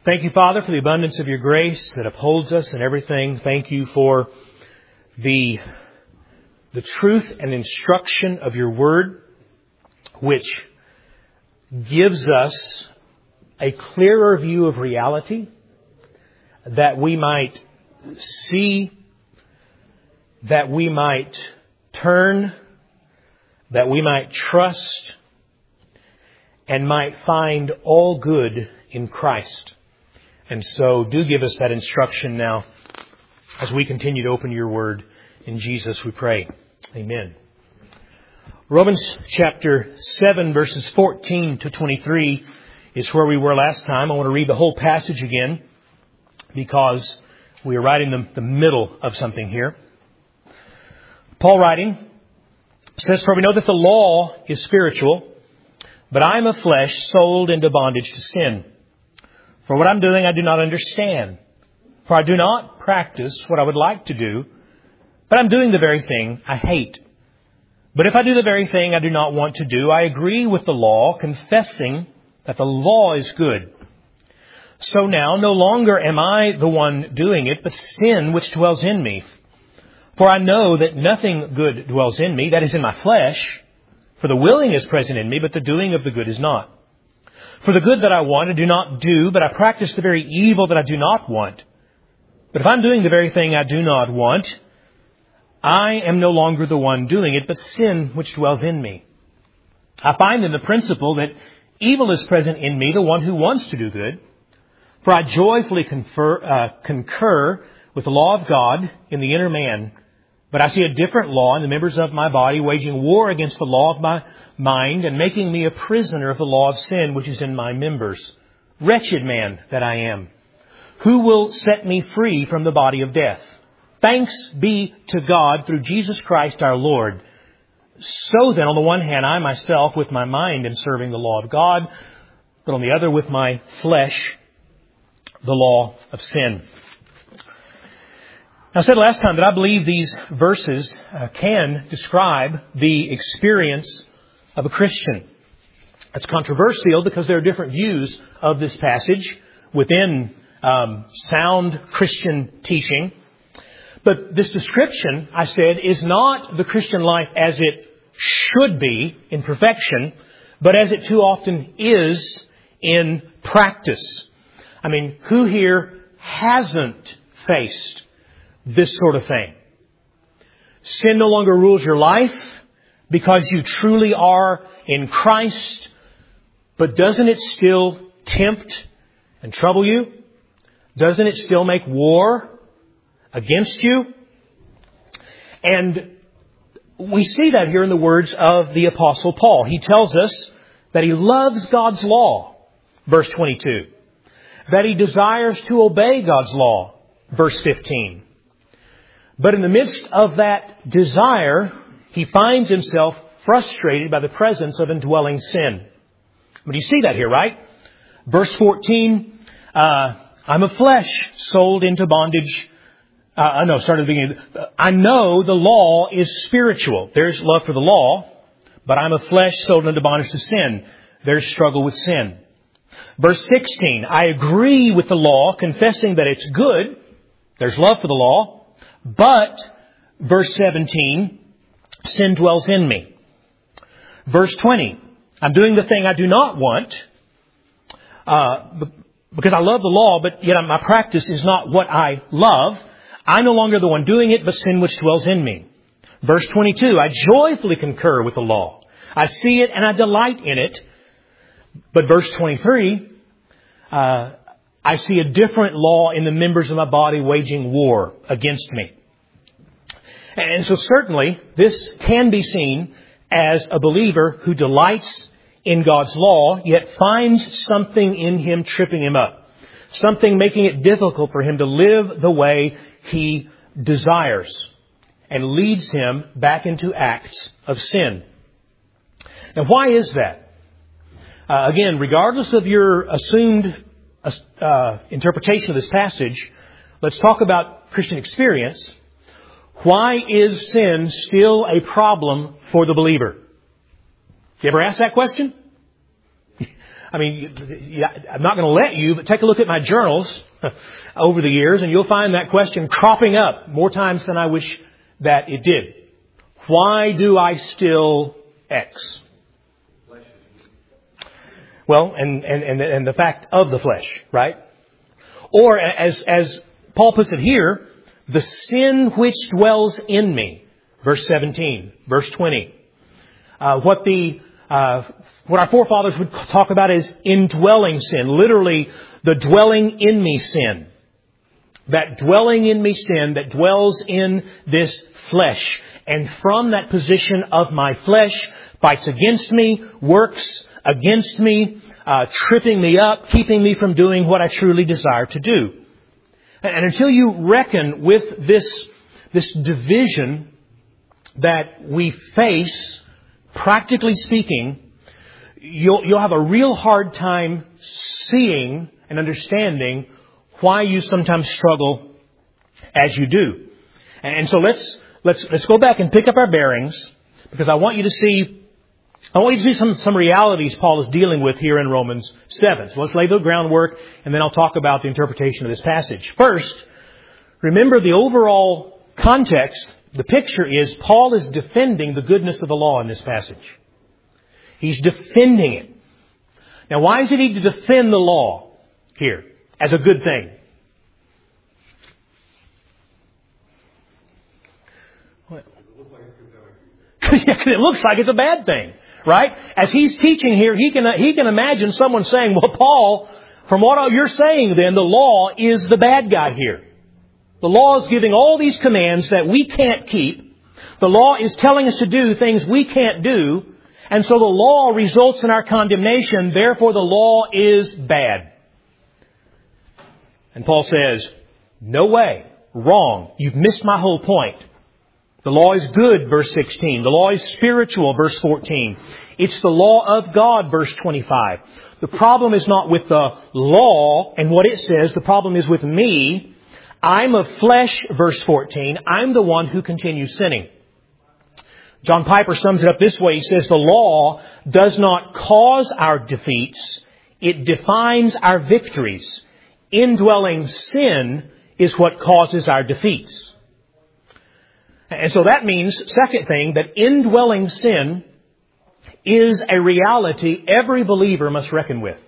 Thank you, Father, for the abundance of your grace that upholds us in everything. Thank you for the truth and instruction of your word, which gives us a clearer view of reality, that we might see, that we might turn, that we might trust, and might find all good in Christ. And so do give us that instruction now as we continue to open your word. In Jesus we pray. Amen. Romans chapter 7 verses 14 to 23 is where we were last time. I want to read the whole passage again because we are right in the middle of something here. Paul writing says, "For we know that the law is spiritual, but I am of flesh, sold into bondage to sin. For what I'm doing I do not understand. For I do not practice what I would like to do, but I'm doing the very thing I hate. But if I do the very thing I do not want to do, I agree with the law, confessing that the law is good. So now no longer am I the one doing it, but sin which dwells in me. For I know that nothing good dwells in me, that is in my flesh. For the willing is present in me, but the doing of the good is not. For the good that I want I do not do, but I practice the very evil that I do not want. But if I'm doing the very thing I do not want, I am no longer the one doing it, but sin which dwells in me. I find in the principle that evil is present in me, the one who wants to do good. For I joyfully concur with the law of God in the inner man. But I see a different law in the members of my body, waging war against the law of my mind and making me a prisoner of the law of sin, which is in my members. Wretched man that I am! Who will set me free from the body of death? Thanks be to God through Jesus Christ our Lord. So then, on the one hand, I myself with my mind am serving the law of God, but on the other with my flesh, the law of sin." Now, I said last time that I believe these verses can describe the experience of a Christian. It's controversial because there are different views of this passage within sound Christian teaching. But this description, I said, is not the Christian life as it should be in perfection, but as it too often is in practice. I mean, who here hasn't faced this sort of thing? Sin no longer rules your life because you truly are in Christ, but doesn't it still tempt and trouble you? Doesn't it still make war against you? And we see that here in the words of the Apostle Paul. He tells us that he loves God's law, verse 22. That he desires to obey God's law, verse 15. But in the midst of that desire, he finds himself frustrated by the presence of indwelling sin. But you see that here, right? Verse 14, I'm of flesh, sold into bondage. Start at the beginning. I know the law is spiritual. There's love for the law, but I'm of flesh, sold into bondage to sin. There's struggle with sin. Verse 16, I agree with the law, confessing that it's good. There's love for the law. But, verse 17, sin dwells in me. Verse 20, I'm doing the thing I do not want, because I love the law, but yet my practice is not what I love. I'm no longer the one doing it, but sin which dwells in me. Verse 22, I joyfully concur with the law. I see it and I delight in it. But verse 23, I see a different law in the members of my body waging war against me. And so certainly this can be seen as a believer who delights in God's law, yet finds something in him tripping him up. Something making it difficult for him to live the way he desires, and leads him back into acts of sin. Now, why is that? Again, regardless of your assumed interpretation of this passage, let's talk about Christian experience. Why is sin still a problem for the believer? You ever ask that question? I mean, I'm not going to let you, but take a look at my journals over the years, and you'll find that question cropping up more times than I wish that it did. Why do I still X? Well, and the fact of the flesh, right? Or as Paul puts it here, the sin which dwells in me. Verse 17, verse 20. What our forefathers would talk about as indwelling sin. Literally, the dwelling in me sin. That dwelling in me sin that dwells in this flesh. And from that position of my flesh, fights against me, works against me, tripping me up, keeping me from doing what I truly desire to do. And until you reckon with this division that we face, practically speaking, you'll have a real hard time seeing and understanding why you sometimes struggle as you do. And so let's go back and pick up our bearings, because I want you to see some realities Paul is dealing with here in Romans 7. So let's lay the groundwork, and then I'll talk about the interpretation of this passage. First, remember the overall context. The picture is Paul is defending the goodness of the law in this passage. He's defending it. Now, why does he need to defend the law here as a good thing? It looks like it's a bad thing, right? As he's teaching here, he can imagine someone saying, well, Paul, from what you're saying then, the law is the bad guy here. The law is giving all these commands that we can't keep. The law is telling us to do things we can't do. And so the law results in our condemnation. Therefore, the law is bad. And Paul says, no way. Wrong. You've missed my whole point. The law is good, verse 16. The law is spiritual, verse 14. It's the law of God, verse 25. The problem is not with the law and what it says. The problem is with me. I'm of flesh, verse 14. I'm the one who continues sinning. John Piper sums it up this way. He says, the law does not cause our defeats. It defines our victories. Indwelling sin is what causes our defeats. And so that means, second thing, that indwelling sin is a reality every believer must reckon with.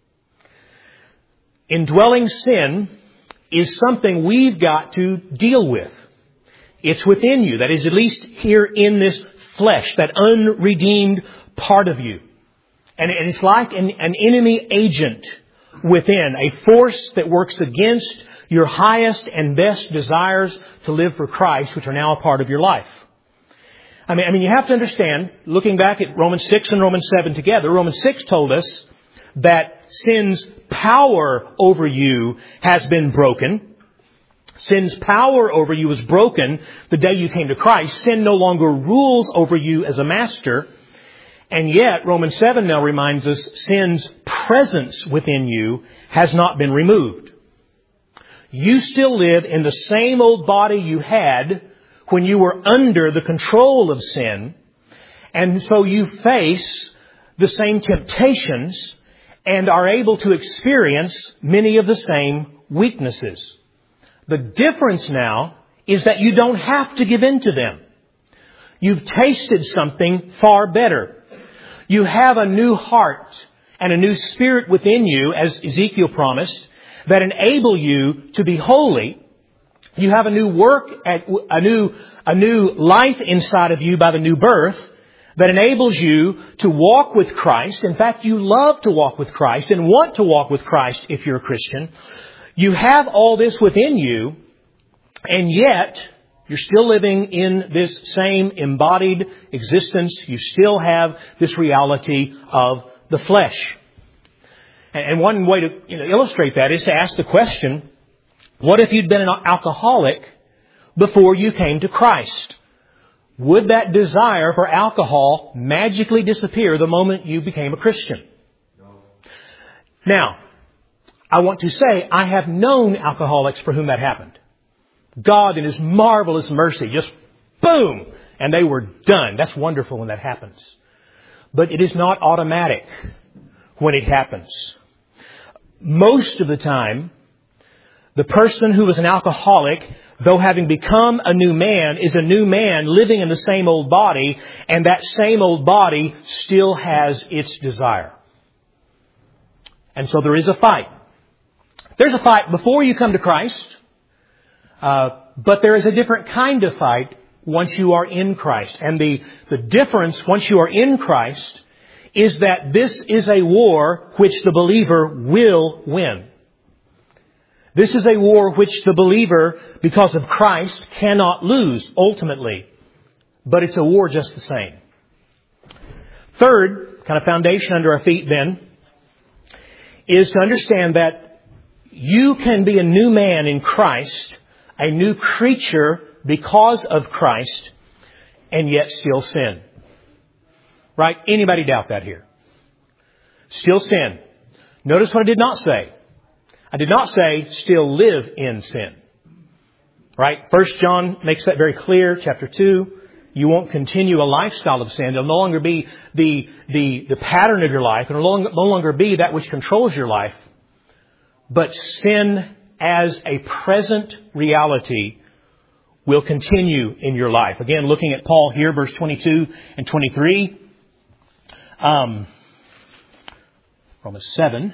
Indwelling sin is something we've got to deal with. It's within you. That is, at least here in this flesh, that unredeemed part of you. And it's like an enemy agent within, a force that works against your highest and best desires to live for Christ, which are now a part of your life. I mean, you have to understand, looking back at Romans 6 and Romans 7 together, Romans 6 told us that sin's power over you has been broken. Sin's power over you was broken the day you came to Christ. Sin no longer rules over you as a master. And yet, Romans 7 now reminds us, sin's presence within you has not been removed. You still live in the same old body you had when you were under the control of sin. And so you face the same temptations and are able to experience many of the same weaknesses. The difference now is that you don't have to give in to them. You've tasted something far better. You have a new heart and a new spirit within you, as Ezekiel promised, that enable you to be holy. You have a new work, a new life inside of you by the new birth that enables you to walk with Christ. In fact, you love to walk with Christ and want to walk with Christ if you're a Christian. You have all this within you, and yet you're still living in this same embodied existence. You still have this reality of the flesh. And one way to illustrate that is to ask the question, what if you'd been an alcoholic before you came to Christ? Would that desire for alcohol magically disappear the moment you became a Christian? No. Now, I want to say I have known alcoholics for whom that happened. God in His marvelous mercy just boom, and they were done. That's wonderful when that happens. But it is not automatic. when it happens. Most of the time, the person who is an alcoholic, though having become a new man, is a new man living in the same old body, and that same old body still has its desire. And so there is a fight. There's a fight before you come to Christ, but there is a different kind of fight once you are in Christ. And the difference once you are in Christ is that this is a war which the believer will win. This is a war which the believer, because of Christ, cannot lose ultimately. But it's a war just the same. Third, kind of foundation under our feet then, is to understand that you can be a new man in Christ, a new creature because of Christ, and yet still sin. Right? Anybody doubt that here? Still sin. Notice what I did not say. I did not say still live in sin. Right? 1 John makes that very clear. Chapter 2. You won't continue a lifestyle of sin. It'll no longer be the pattern of your life. It'll no longer be that which controls your life. But sin as a present reality will continue in your life. Again, looking at Paul here, verse 22 and 23. Romans 7.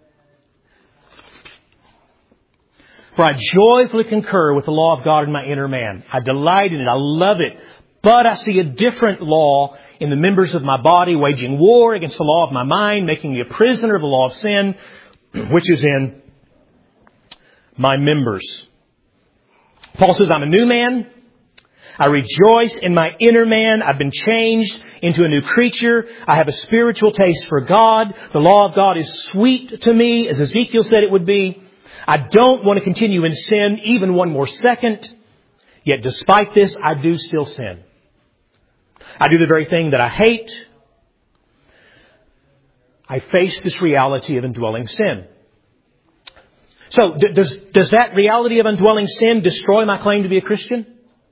For I joyfully concur with the law of God in my inner man. I delight in it. I love it. But I see a different law in the members of my body, waging war against the law of my mind, making me a prisoner of the law of sin, which is in my members. Paul says, I'm a new man. I rejoice in my inner man. I've been changed into a new creature. I have a spiritual taste for God. The law of God is sweet to me, as Ezekiel said it would be. I don't want to continue in sin even one more second. Yet despite this, I do still sin. I do the very thing that I hate. I face this reality of indwelling sin. So, does that reality of indwelling sin destroy my claim to be a Christian?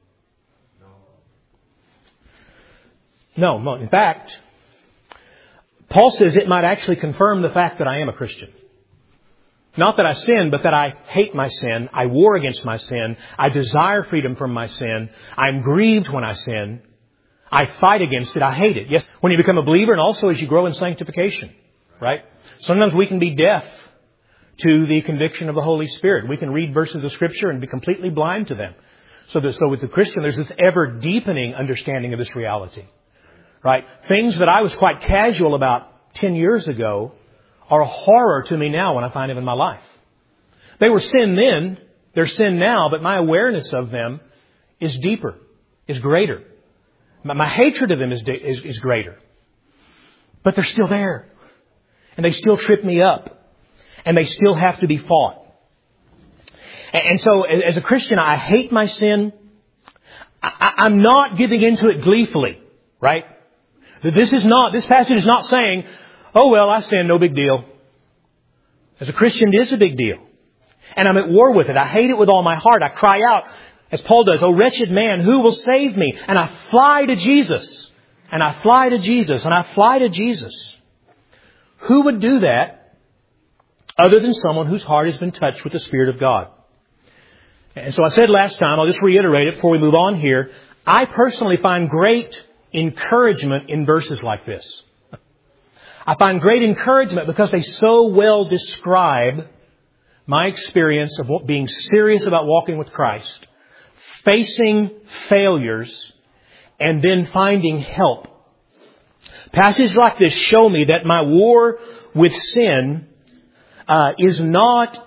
No. In fact, Paul says it might actually confirm the fact that I am a Christian. Not that I sin, but that I hate my sin. I war against my sin. I desire freedom from my sin. I'm grieved when I sin. I fight against it. I hate it. Yes, when you become a believer and also as you grow in sanctification, right? Sometimes we can be deaf to the conviction of the Holy Spirit. We can read verses of Scripture and be completely blind to them. So with the Christian, there's this ever deepening understanding of this reality, right? Things that I was quite casual about 10 years ago are a horror to me now when I find them in my life. They were sin then, they're sin now, but my awareness of them is deeper, is greater. My hatred of them is greater. But they're still there. And they still trip me up. And they still have to be fought. And so as a Christian, I hate my sin. I'm not giving into it gleefully, right? This passage is not saying, oh, well, I sin, no big deal. As a Christian, it is a big deal. And I'm at war with it. I hate it with all my heart. I cry out, as Paul does, oh, wretched man, who will save me? And I fly to Jesus. And I fly to Jesus. And I fly to Jesus. Who would do that other than someone whose heart has been touched with the Spirit of God? And so I said last time, I'll just reiterate it before we move on here. I personally find great encouragement in verses like this. I find great encouragement because they so well describe my experience of being serious about walking with Christ, facing failures, and then finding help. Passages like this show me that my war with sin is not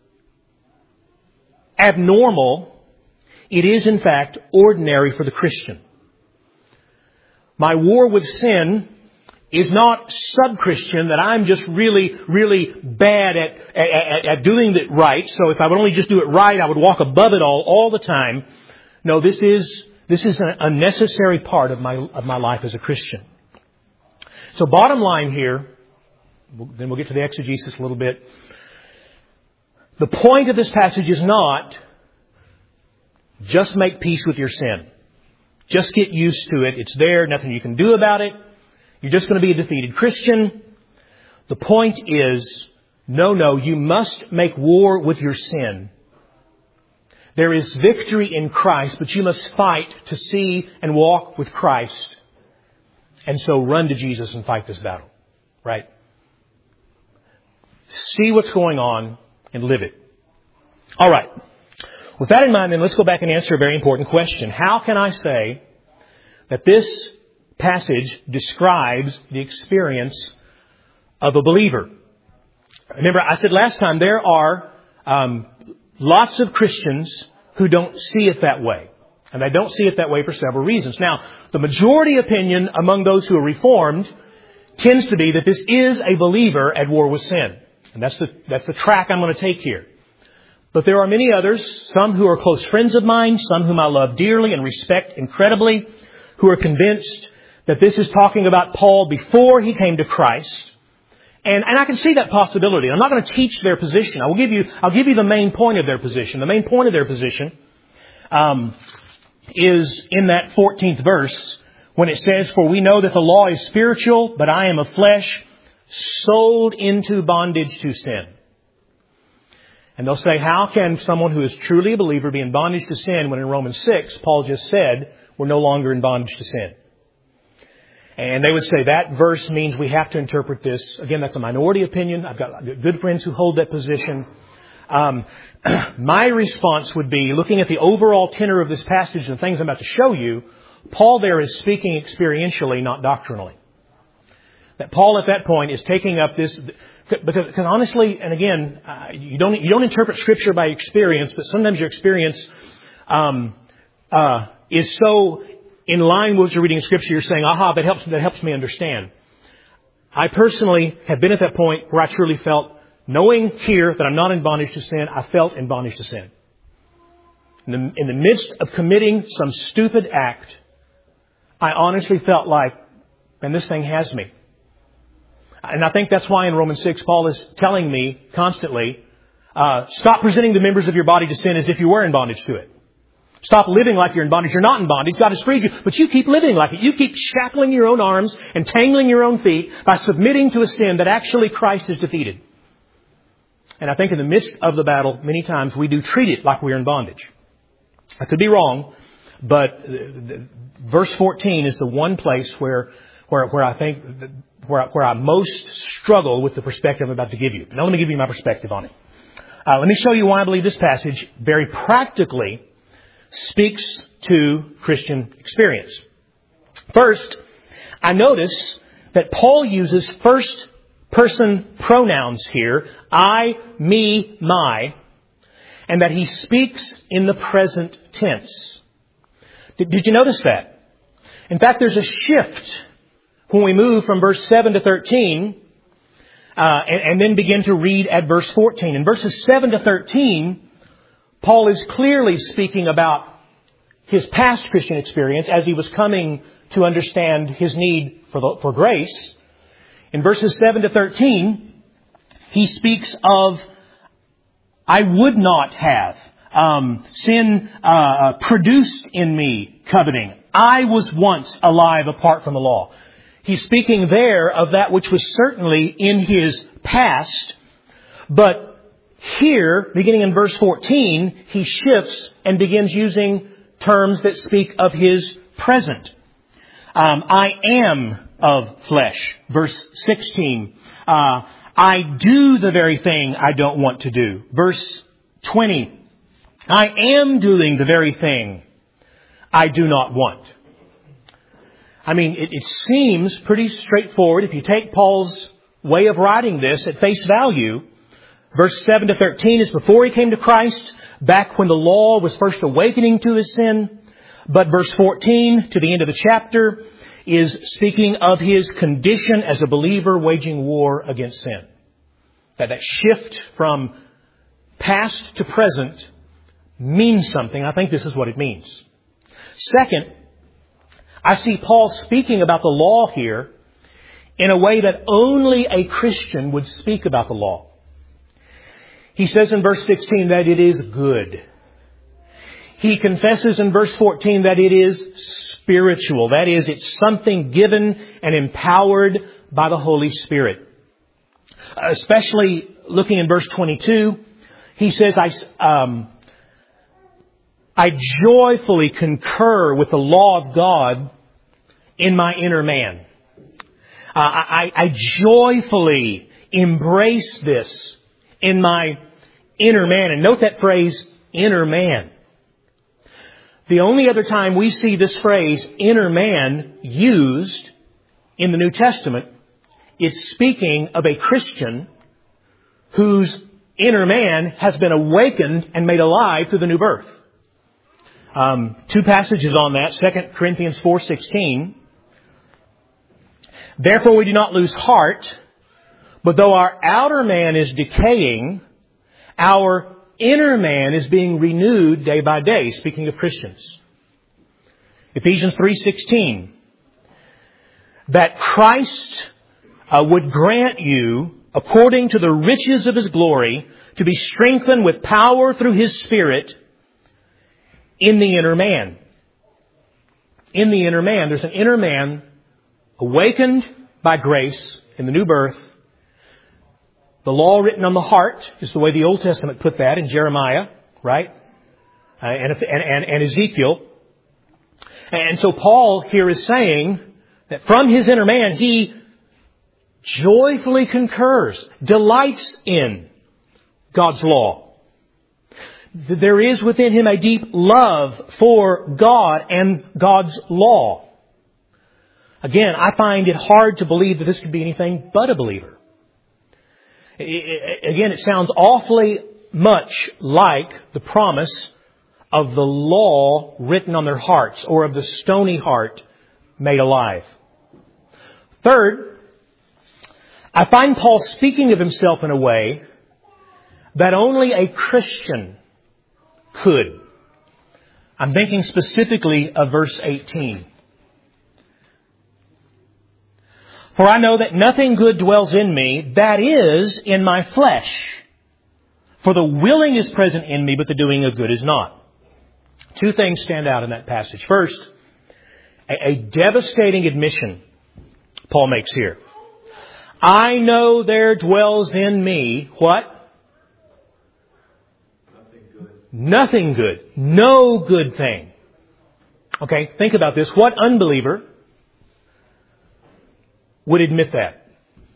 abnormal. It is, in fact, ordinary for the Christian. My war with sin is not sub-Christian, that I'm just really, really bad at doing it right. So if I would only just do it right, I would walk above it all the time. No, this is a necessary part of my life as a Christian. So bottom line here, then we'll get to the exegesis a little bit. The point of this passage is not just make peace with your sin. Just get used to it. It's there. Nothing you can do about it. You're just going to be a defeated Christian. The point is, no, you must make war with your sin. There is victory in Christ, but you must fight to see and walk with Christ. And so run to Jesus and fight this battle. Right? See what's going on and live it. All right. With that in mind, then let's go back and answer a very important question. How can I say that this passage describes the experience of a believer? Remember, I said last time there are lots of Christians who don't see it that way. And they don't see it that way for several reasons. Now, the majority opinion among those who are Reformed tends to be that this is a believer at war with sin. And that's the track I'm going to take here. But there are many others, some who are close friends of mine, some whom I love dearly and respect incredibly, who are convinced that this is talking about Paul before he came to Christ. And I can see that possibility. I'm not going to teach their position. I'll give you the main point of their position. The main point of their position is in that 14th verse when it says, "For we know that the law is spiritual, but I am of flesh, sold into bondage to sin." And they'll say, how can someone who is truly a believer be in bondage to sin when in Romans 6, Paul just said, we're no longer in bondage to sin? And they would say that verse means we have to interpret this. Again, that's a minority opinion. I've got good friends who hold that position. My response would be, looking at the overall tenor of this passage and the things I'm about to show you, Paul there is speaking experientially, not doctrinally. That Paul at that point is taking up this, because honestly, and again, you don't interpret Scripture by experience, but sometimes your experience is so in line with what you're reading in Scripture, you're saying, aha, that helps me understand. I personally have been at that point where I truly felt, knowing here that I'm not in bondage to sin, I felt in bondage to sin. In the midst of committing some stupid act, I honestly felt like, man, this thing has me. And I think that's why in Romans 6, Paul is telling me constantly, stop presenting the members of your body to sin as if you were in bondage to it. Stop living like you're in bondage. You're not in bondage. God has freed you. But you keep living like it. You keep shackling your own arms and tangling your own feet by submitting to a sin that actually Christ has defeated. And I think in the midst of the battle, many times we do treat it like we're in bondage. I could be wrong, but verse 14 is the one place where I think where I most struggle with the perspective I'm about to give you. Now let me give you my perspective on it. Let me show you why I believe this passage very practically speaks to Christian experience. First, I notice that Paul uses first person pronouns here, I, me, my, and that he speaks in the present tense. Did you notice that? In fact, there's a shift when we move from verse 7 to 13 and then begin to read at verse 14. In verses 7 to 13, Paul is clearly speaking about his past Christian experience as he was coming to understand his need for grace. In verses 7 to 13, he speaks of, I would not have. Sin produced in me coveting. I was once alive apart from the law. He's speaking there of that which was certainly in his past. But here, beginning in verse 14, he shifts and begins using terms that speak of his present. I am of flesh. Verse 16. I do the very thing I don't want to do. Verse 20. I am doing the very thing I do not want. I mean, it seems pretty straightforward if you take Paul's way of writing this at face value. Verse 7 to 13 is before he came to Christ, back when the law was first awakening to his sin. But verse 14 to the end of the chapter is speaking of his condition as a believer waging war against sin. That shift from past to present means something. I think this is what it means. Second, I see Paul speaking about the law here in a way that only a Christian would speak about the law. He says in verse 16 that it is good. He confesses in verse 14 that it is spiritual. That is, it's something given and empowered by the Holy Spirit. Especially looking in verse 22, he says, I joyfully concur with the law of God in my inner man. I joyfully embrace this in my inner man. And note that phrase, inner man. The only other time we see this phrase, inner man, used in the New Testament, it's speaking of a Christian whose inner man has been awakened and made alive through the new birth. Two passages on that. 2 Corinthians 4:16. Therefore we do not lose heart, but though our outer man is decaying, our inner man is being renewed day by day. Speaking of Christians. Ephesians 3:16. That Christ would grant you, according to the riches of His glory, to be strengthened with power through His Spirit in the inner man. In the inner man. There's an inner man awakened by grace in the new birth. The law written on the heart is the way the Old Testament put that in Jeremiah, right? And Ezekiel. And so Paul here is saying that from his inner man, he joyfully concurs, delights in God's law. There is within him a deep love for God and God's law. Again, I find it hard to believe that this could be anything but a believer. Again, it sounds awfully much like the promise of the law written on their hearts, or of the stony heart made alive. Third, I find Paul speaking of himself in a way that only a Christian could. I'm thinking specifically of verse 18. For I know that nothing good dwells in me, that is, in my flesh. For the willing is present in me, but the doing of good is not. Two things stand out in that passage. First, a devastating admission Paul makes here. I know there dwells in me, what? Nothing good. No good thing. Okay, think about this. What unbeliever would admit that?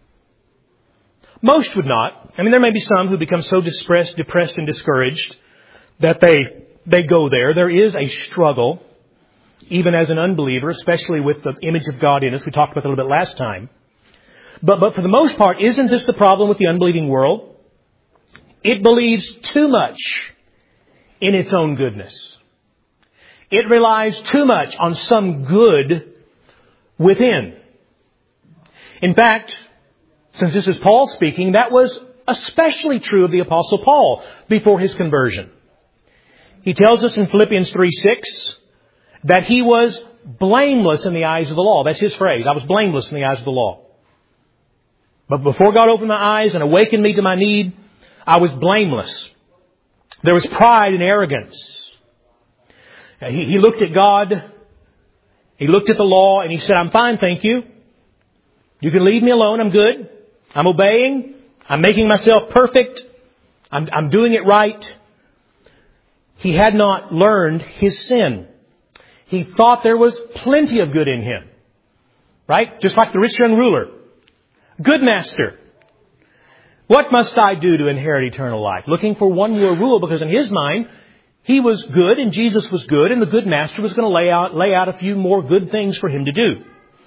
Most would not. I mean, there may be some who become so depressed and discouraged that they go there. There is a struggle, even as an unbeliever, especially with the image of God in us. We talked about that a little bit last time. But for the most part, isn't this the problem with the unbelieving world? It believes too much in its own goodness. It relies too much on some good within. In fact, since this is Paul speaking, that was especially true of the Apostle Paul before his conversion. He tells us in Philippians 3:6 that he was blameless in the eyes of the law. That's his phrase. I was blameless in the eyes of the law. But before God opened my eyes and awakened me to my need, I was blameless. There was pride and arrogance. He looked at God. He looked at the law and he said, I'm fine, thank you. You can leave me alone. I'm good. I'm obeying. I'm making myself perfect. I'm doing it right. He had not learned his sin. He thought there was plenty of good in him. Right? Just like the rich young ruler. Good master. What must I do to inherit eternal life? Looking for one more rule, because in his mind, he was good and Jesus was good, and the good master was going to lay out a few more good things for him to do.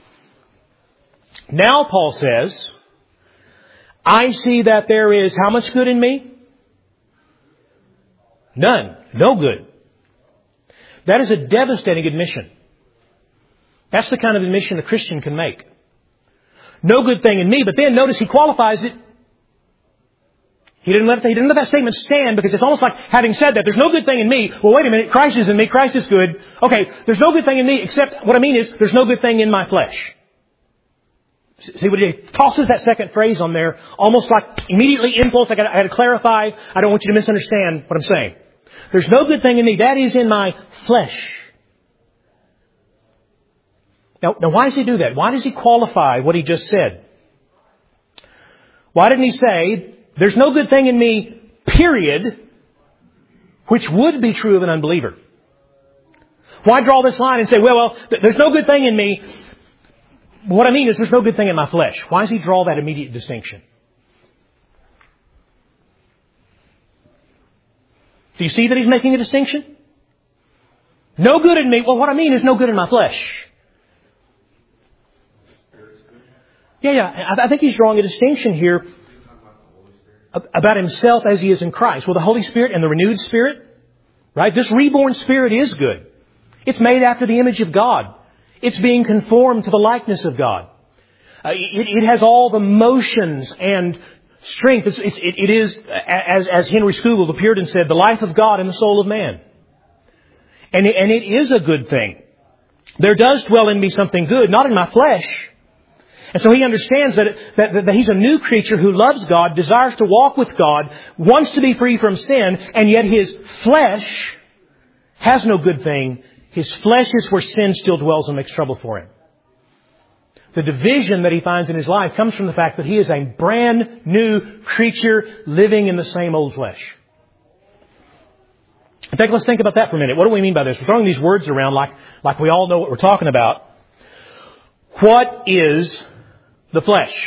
Now Paul says, I see that there is how much good in me? None. No good. That is a devastating admission. That's the kind of admission a Christian can make. No good thing in me, but then notice he qualifies it. He didn't let that statement stand, because it's almost like having said that, there's no good thing in me. Well, wait a minute, Christ is in me, Christ is good. Okay, there's no good thing in me, except what I mean is there's no good thing in my flesh. See what he tosses that second phrase on there, almost like immediately impulse. I got to clarify. I don't want you to misunderstand what I'm saying. There's no good thing in me. That is in my flesh. Now why does he do that? Why does he qualify what he just said? Why didn't He say, there's no good thing in me, period, which would be true of an unbeliever? Why draw this line and say, well, there's no good thing in me. What I mean is there's no good thing in my flesh. Why does He draw that immediate distinction? Do you see that He's making a distinction? No good in me. Well, what I mean is no good in my flesh. Yeah. I think He's drawing a distinction here about Himself as He is in Christ. Well, the Holy Spirit and the renewed Spirit, right? This reborn Spirit is good. It's made after the image of God. It's being conformed to the likeness of God. It has all the motions and strength. It is, as Henry Scougal, the Puritan, said, the life of God in the soul of man. And it is a good thing. There does dwell in me something good, not in my flesh. And so he understands that he's a new creature who loves God, desires to walk with God, wants to be free from sin, and yet his flesh has no good thing. His flesh is where sin still dwells and makes trouble for him. The division that he finds in his life comes from the fact that he is a brand new creature living in the same old flesh. In fact, let's think about that for a minute. What do we mean by this? We're throwing these words around like we all know what we're talking about. What is the flesh?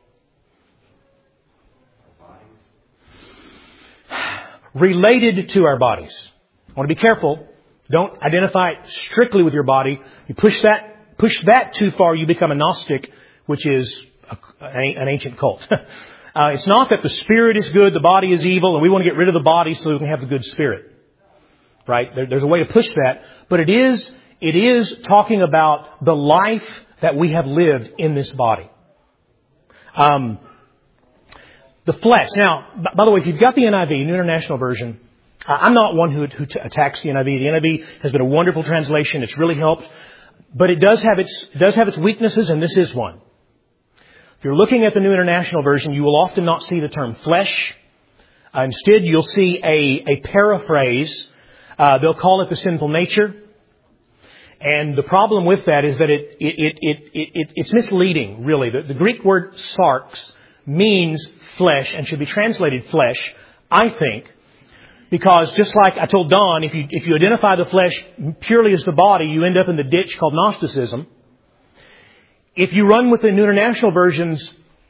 Related to our bodies. I want to be careful. Don't identify it strictly with your body. You push that too far, you become a Gnostic, which is an ancient cult. It's not that the spirit is good, the body is evil, and we want to get rid of the body so we can have the good spirit. Right? There's a way to push that. But it is talking about the life that we have lived in this body. The flesh. Now, by the way, if you've got the NIV, New International Version, I'm not one who attacks the NIV. The NIV has been a wonderful translation. It's really helped. But it does have its weaknesses, and this is one. If you're looking at the New International Version, you will often not see the term flesh. Instead, you'll see a paraphrase. They'll call it the sinful nature. And the problem with that is that it's misleading, really. The Greek word sarx means flesh and should be translated flesh, I think. Because just like I told Don, if you identify the flesh purely as the body, you end up in the ditch called Gnosticism. If you run with the New International Version's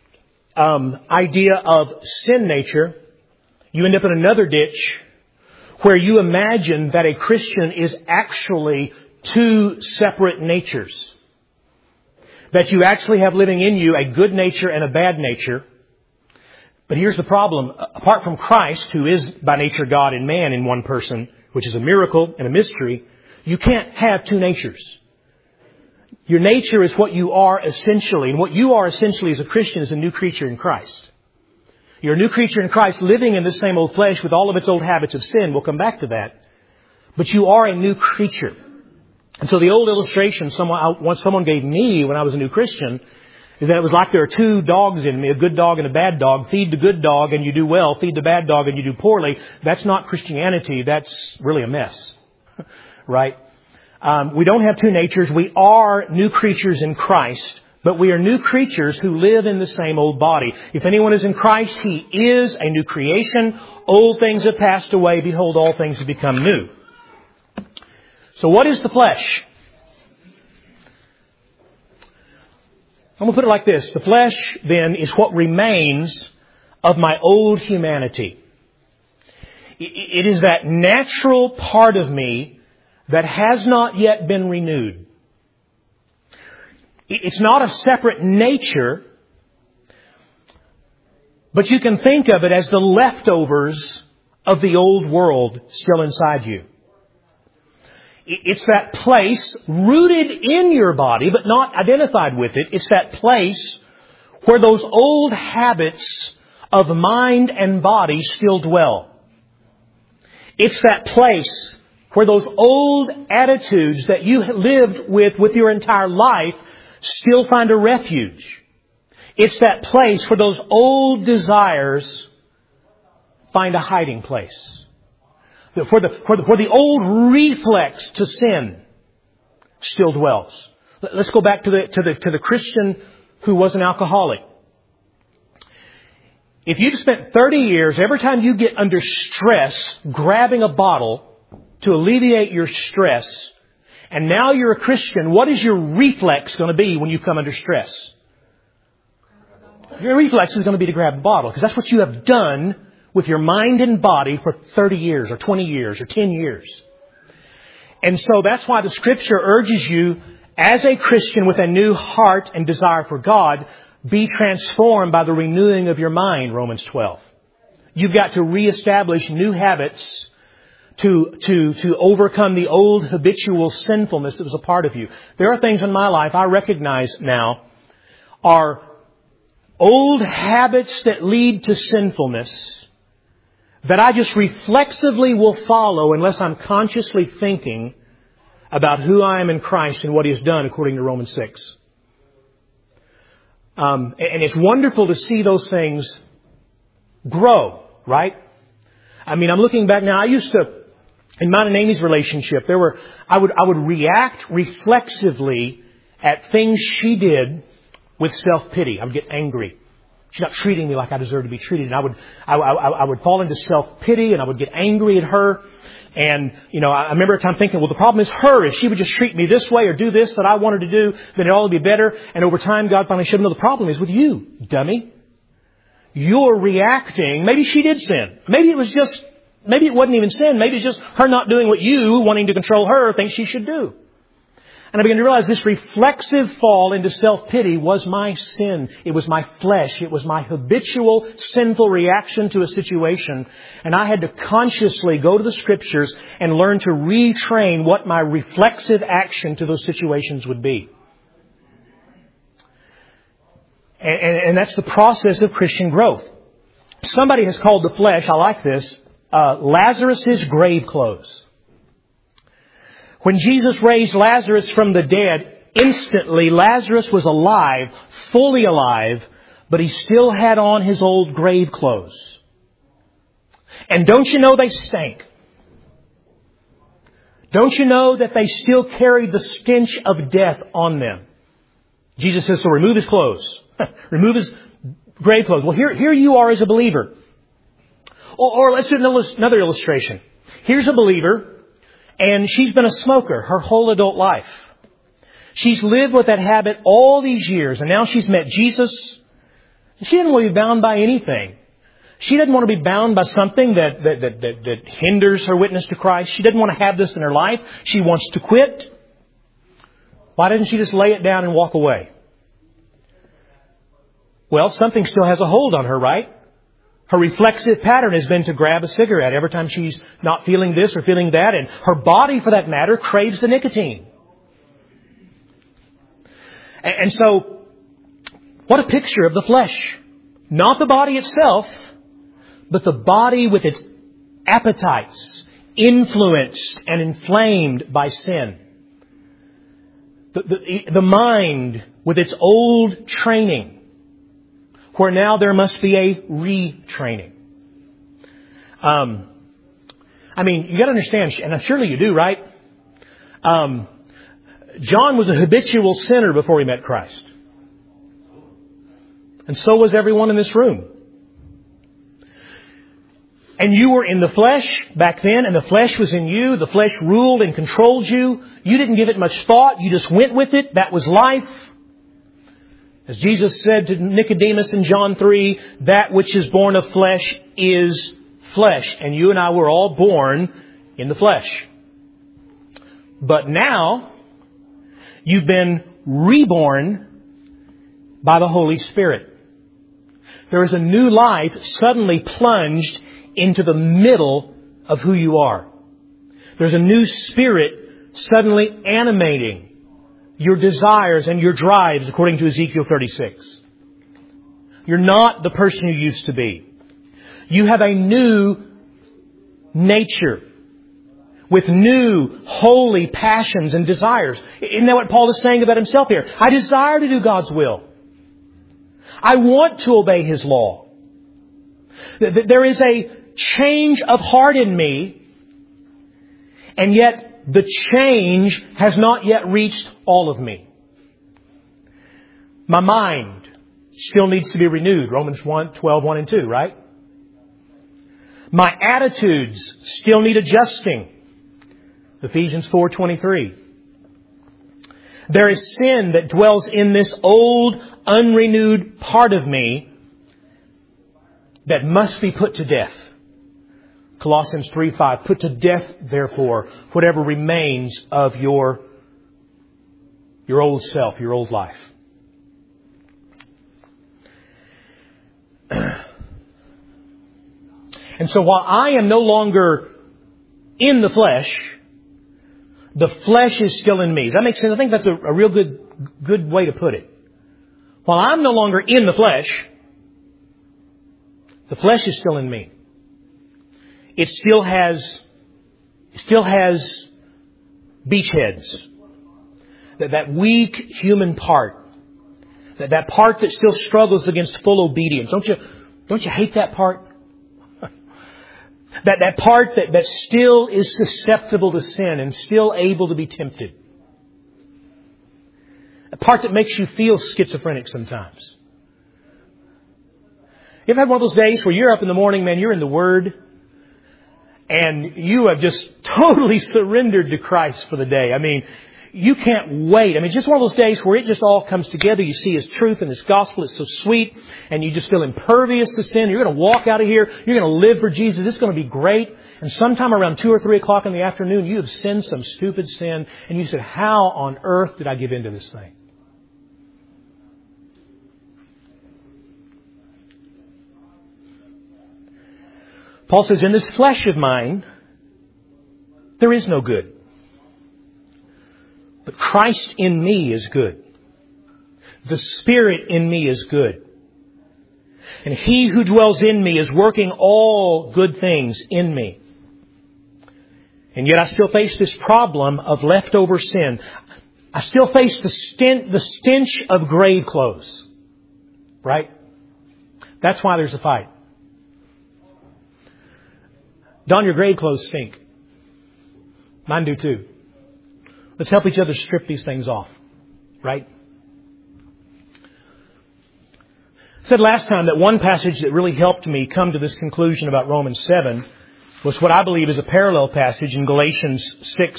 idea of sin nature, you end up in another ditch where you imagine that a Christian is actually two separate natures. That you actually have living in you a good nature and a bad nature. But here's the problem. Apart from Christ, who is by nature God and man in one person, which is a miracle and a mystery, you can't have two natures. Your nature is what you are essentially. And what you are essentially as a Christian is a new creature in Christ. You're a new creature in Christ living in this same old flesh with all of its old habits of sin. We'll come back to that. But you are a new creature. And so the old illustration someone gave me when I was a new Christian is that it was like there are two dogs in me, a good dog and a bad dog. Feed the good dog and you do well. Feed the bad dog and you do poorly. That's not Christianity. That's really a mess. Right? We don't have two natures. We are new creatures in Christ, but we are new creatures who live in the same old body. If anyone is in Christ, he is a new creation. Old things have passed away. Behold, all things have become new. So what is the flesh? I'm going to put it like this. The flesh, then, is what remains of my old humanity. It is that natural part of me that has not yet been renewed. It's not a separate nature, but you can think of it as the leftovers of the old world still inside you. It's that place rooted in your body, but not identified with it. It's that place where those old habits of mind and body still dwell. It's that place where those old attitudes that you lived with your entire life still find a refuge. It's that place where those old desires find a hiding place. Where the old reflex to sin still dwells. Let's go back to the Christian who was an alcoholic. If you've spent 30 years, every time you get under stress, grabbing a bottle to alleviate your stress, and now you're a Christian, what is your reflex going to be when you come under stress? Your reflex is going to be to grab the bottle, because that's what you have done with your mind and body for 30 years or 20 years or 10 years. And so that's why the Scripture urges you, as a Christian with a new heart and desire for God, be transformed by the renewing of your mind, Romans 12. You've got to reestablish new habits to overcome the old habitual sinfulness that was a part of you. There are things in my life I recognize now are old habits that lead to sinfulness that I just reflexively will follow unless I'm consciously thinking about who I am in Christ and what He has done according to Romans 6. And it's wonderful to see those things grow, right? I mean, I'm looking back now. I used to, in mine and Amy's relationship, I would react reflexively at things she did with self-pity. I would get angry. She's not treating me like I deserve to be treated. And I would fall into self-pity, and I would get angry at her. And, I remember a time thinking, well, the problem is her. If she would just treat me this way or do this that I wanted to do, then it all would be better. And over time, God finally showed me, no, the problem is with you, dummy. You're reacting. Maybe she did sin. Maybe it wasn't even sin. Maybe it's just her not doing what you, wanting to control her, think she should do. And I began to realize this reflexive fall into self-pity was my sin. It was my flesh. It was my habitual sinful reaction to a situation. And I had to consciously go to the Scriptures and learn to retrain what my reflexive action to those situations would be. And that's the process of Christian growth. Somebody has called the flesh, I like this, Lazarus' grave clothes. When Jesus raised Lazarus from the dead, instantly Lazarus was alive, fully alive, but he still had on his old grave clothes. And don't you know they stank? Don't you know that they still carried the stench of death on them? Jesus says, so remove his clothes. Remove his grave clothes. Well, here you are as a believer. Or let's do another illustration. Here's a believer. And she's been a smoker her whole adult life. She's lived with that habit all these years. And now she's met Jesus. She doesn't want to be bound by anything. She doesn't want to be bound by something that hinders her witness to Christ. She doesn't want to have this in her life. She wants to quit. Why didn't she just lay it down and walk away? Well, something still has a hold on her, right? Her reflexive pattern has been to grab a cigarette every time she's not feeling this or feeling that. And her body, for that matter, craves the nicotine. And so, what a picture of the flesh. Not the body itself, but the body with its appetites, influenced and inflamed by sin. The mind with its old training, where now there must be a retraining. You got to understand, and surely you do, right? John was a habitual sinner before he met Christ. And so was everyone in this room. And you were in the flesh back then, and the flesh was in you. The flesh ruled and controlled you. You didn't give it much thought. You just went with it. That was life. As Jesus said to Nicodemus in John 3, that which is born of flesh is flesh. And you and I were all born in the flesh. But now, you've been reborn by the Holy Spirit. There is a new life suddenly plunged into the middle of who you are. There's a new spirit suddenly animating your desires and your drives, according to Ezekiel 36. You're not the person you used to be. You have a new nature with new holy passions and desires. Isn't that what Paul is saying about himself here? I desire to do God's will. I want to obey His law. There is a change of heart in me, and yet the change has not yet reached all of me. My mind still needs to be renewed. Romans 12, 1 and 2, right? My attitudes still need adjusting. Ephesians 4:23. There is sin that dwells in this old, unrenewed part of me that must be put to death. Colossians 3:5. Put to death, therefore, whatever remains of your old self, your old life. And so while I am no longer in the flesh is still in me. Does that make sense? I think that's a real good way to put it. While I'm no longer in the flesh is still in me. It still has beachheads. That weak human part. That part that still struggles against full obedience. Don't you hate that part? That part that still is susceptible to sin and still able to be tempted. A part that makes you feel schizophrenic sometimes. You ever had one of those days where you're up in the morning, man, you're in the Word, and you have just totally surrendered to Christ for the day. I mean, you can't wait. I mean, just one of those days where it just all comes together. You see His truth and His gospel. It's so sweet. And you just feel impervious to sin. You're going to walk out of here. You're going to live for Jesus. It's going to be great. And sometime around 2 or 3 o'clock in the afternoon, you have sinned some stupid sin. And you said, how on earth did I give into this thing? Paul says, in this flesh of mine, there is no good. But Christ in me is good. The Spirit in me is good. And He who dwells in me is working all good things in me. And yet I still face this problem of leftover sin. I still face the stench of grave clothes. Right? That's why there's a fight. Don, your grave clothes stink. Mine do too. Let's help each other strip these things off. Right? I said last time that one passage that really helped me come to this conclusion about Romans 7 was what I believe is a parallel passage in Galatians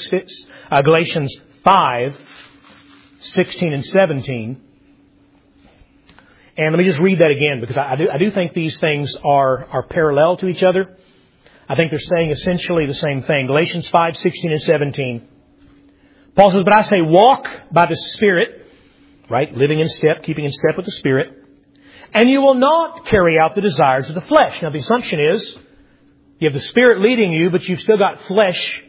5, 16 and 17. And let me just read that again, because I do think these things are parallel to each other. I think they're saying essentially the same thing. Galatians 5, 16 and 17. Paul says, but I say walk by the Spirit, right? Living in step, keeping in step with the Spirit. And you will not carry out the desires of the flesh. Now the assumption is, you have the Spirit leading you, but you've still got flesh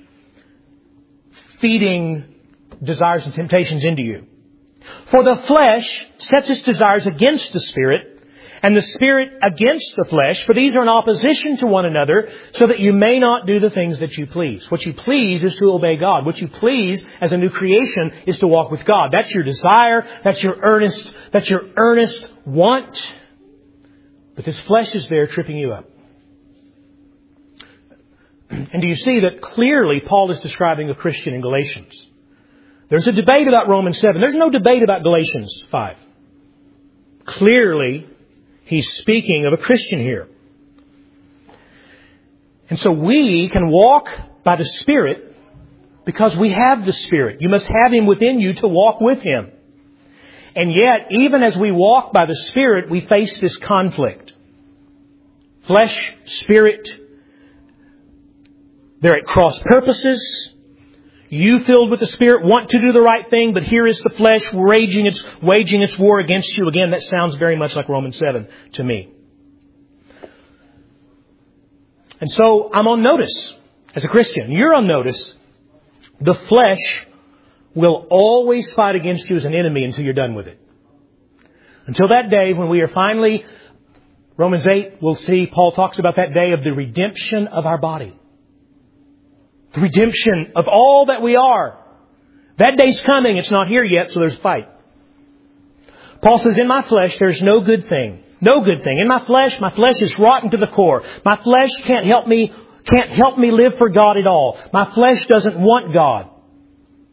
feeding desires and temptations into you. For the flesh sets its desires against the Spirit, and the Spirit against the flesh, for these are in opposition to one another, so that you may not do the things that you please. What you please is to obey God. What you please as a new creation is to walk with God. That's your desire. That's your earnest want. But this flesh is there tripping you up. And do you see that clearly Paul is describing a Christian in Galatians? There's a debate about Romans 7. There's no debate about Galatians 5. Clearly, he's speaking of a Christian here. And so we can walk by the Spirit because we have the Spirit. You must have Him within you to walk with Him. And yet, even as we walk by the Spirit, we face this conflict. Flesh, Spirit, they're at cross purposes. You, filled with the Spirit, want to do the right thing, but here is the flesh waging its war against you. Again, that sounds very much like Romans 7 to me. And so I'm on notice as a Christian. You're on notice. The flesh will always fight against you as an enemy until you're done with it. Until that day when we are finally, Romans 8, we'll see Paul talks about that day of the redemption of our body. The redemption of all that we are. That day's coming. It's not here yet, so there's a fight. Paul says, in my flesh, there's no good thing. No good thing. In my flesh is rotten to the core. My flesh can't help me live for God at all. My flesh doesn't want God.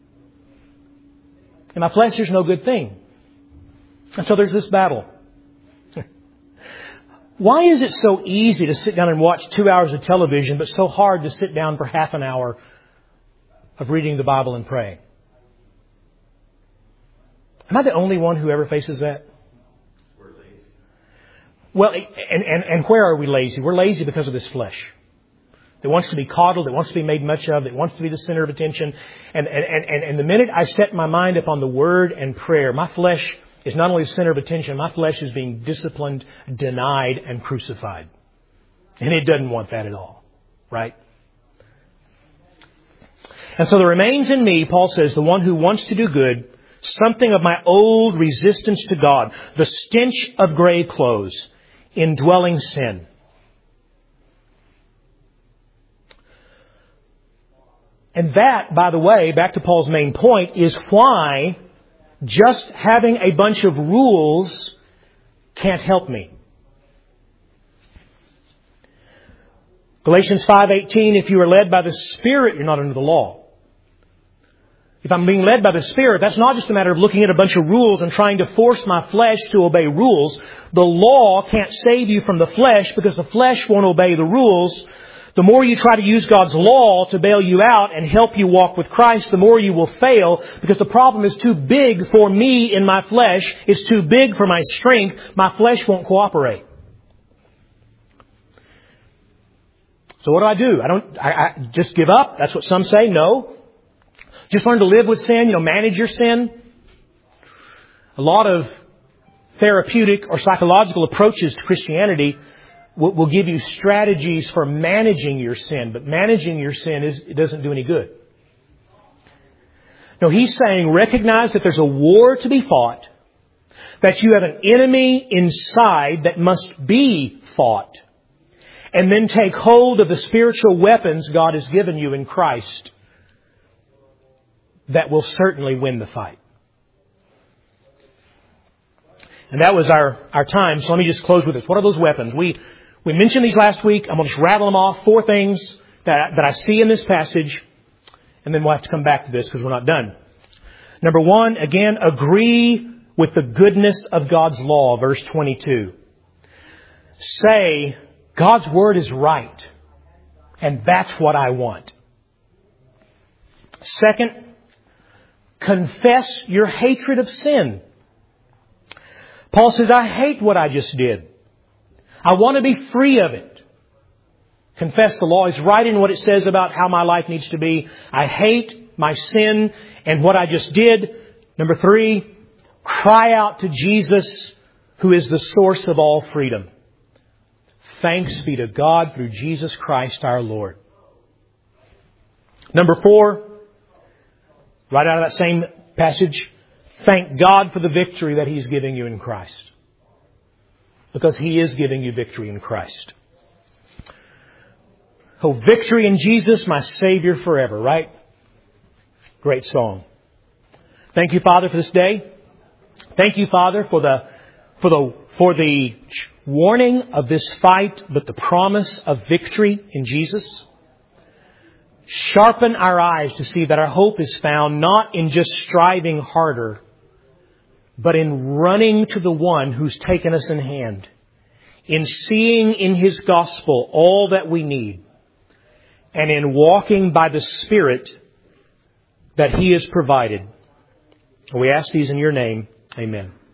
In my flesh, there's no good thing. And so there's this battle. Why is it so easy to sit down and watch 2 hours of television, but so hard to sit down for half an hour of reading the Bible and praying? Am I the only one who ever faces that? We're lazy. Well, and where are we lazy? We're lazy because of this flesh. That wants to be coddled, that wants to be made much of, that wants to be the center of attention. And the minute I set my mind upon the Word and prayer, my flesh is not only the center of attention, my flesh is being disciplined, denied, and crucified. And it doesn't want that at all. Right? And so there remains in me, Paul says, the one who wants to do good, something of my old resistance to God, the stench of grave clothes, indwelling sin. And that, by the way, back to Paul's main point, is why just having a bunch of rules can't help me. Galatians 5:18, if you are led by the Spirit, you're not under the law. If I'm being led by the Spirit, that's not just a matter of looking at a bunch of rules and trying to force my flesh to obey rules. The law can't save you from the flesh because the flesh won't obey the rules. The more you try to use God's law to bail you out and help you walk with Christ, the more you will fail because the problem is too big for me in my flesh. It's too big for my strength. My flesh won't cooperate. So what do? I just give up? That's what some say. No. Just learn to live with sin, manage your sin. A lot of therapeutic or psychological approaches to Christianity will give you strategies for managing your sin. But managing your sin it doesn't do any good. No, he's saying recognize that there's a war to be fought, that you have an enemy inside that must be fought, and then take hold of the spiritual weapons God has given you in Christ that will certainly win the fight. And that was our time. So let me just close with this. What are those weapons? We mentioned these last week. I'm going to just rattle them off. 4 things that I see in this passage. And then we'll have to come back to this because we're not done. Number 1, again, agree with the goodness of God's law. Verse 22. Say, God's Word is right. And that's what I want. Second, confess your hatred of sin. Paul says, I hate what I just did. I want to be free of it. Confess the law is right in what it says about how my life needs to be. I hate my sin and what I just did. Number 3, cry out to Jesus, who is the source of all freedom. Thanks be to God through Jesus Christ our Lord. Number 4, right out of that same passage, thank God for the victory that He's giving you in Christ. Because He is giving you victory in Christ. Oh, victory in Jesus, my Savior forever, right? Great song. Thank you, Father, for this day. Thank you, Father, for the warning of this fight, but the promise of victory in Jesus. Sharpen our eyes to see that our hope is found not in just striving harder, but in running to the one who's taken us in hand, in seeing in His gospel all that we need, and in walking by the Spirit that He has provided. We ask these in Your name. Amen.